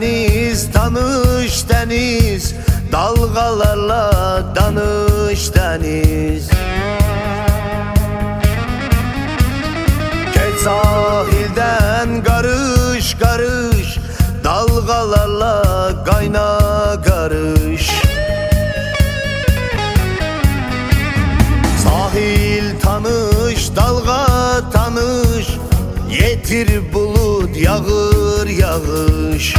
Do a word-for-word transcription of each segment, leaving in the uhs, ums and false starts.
deniz, tanış deniz, dalgalarla danış deniz. Geç sahilden karış karış, dalgalarla kayna karış. Sahil tanış, dalga tanış, yetir bulut yağır yağış.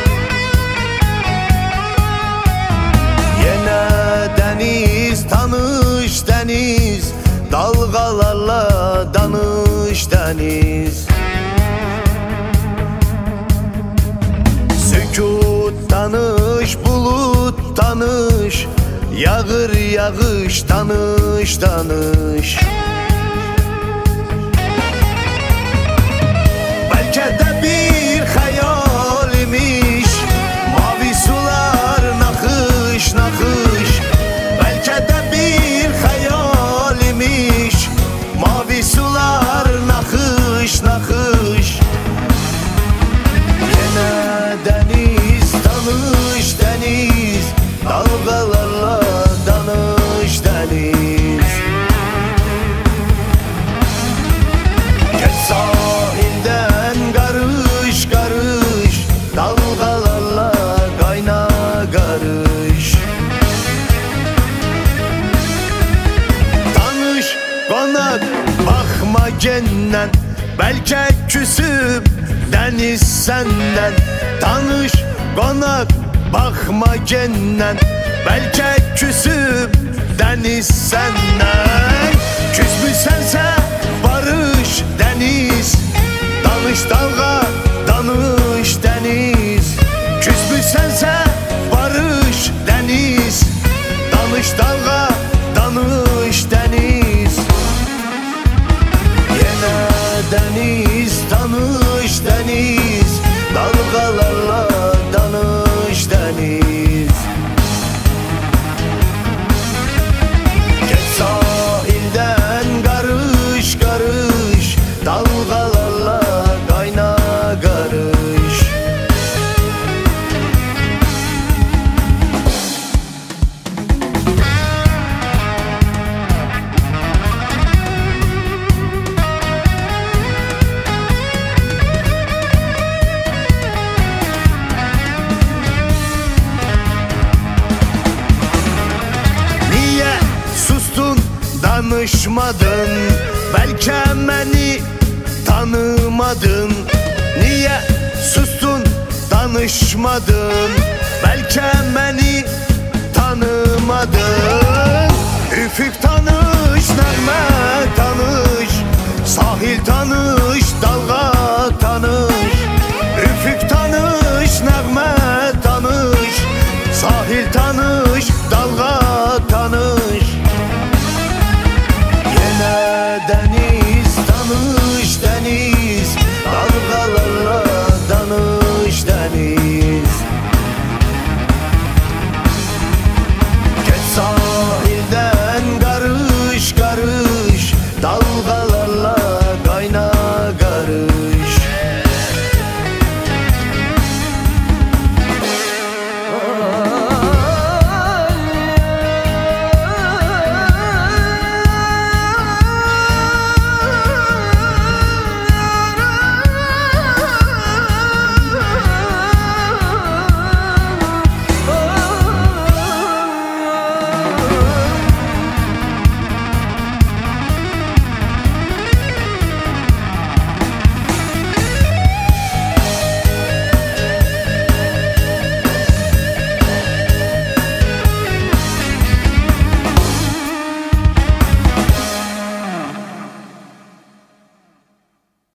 Yine deniz, tanış deniz, dalgalarla danış deniz. Sükut tanış, bulut tanış, yağır yağış tanış tanış. Belki de bir hayal imiş, mavi sular nakış nakış. Belki de bir hayal imiş, mavi sular nakış nakış. Yine deniz, tanış deniz, dalgalarla danış deniz. Geç sahilden karış karış, dalgalarla kayna karış. Tanış konak bakma genden, belki küsüp deniz senden. Tanış konak bakma genden, belki küsüp deniz senden. Küsmüşsense barış deniz, danış dalga danış deniz. Küsmüşsense barış deniz, danış dalga danış deniz. Yine deniz, tanış deniz, dalgalarla danış deniz. Geç sahilden karış karış, dalgalarla kayna karış. Niye sustun, danışmadın? Belki beni tanımadın. Niye sustun, danışmadın? Belki beni tanımadın. Üfük tanış, nağme tanış, sahil tanış,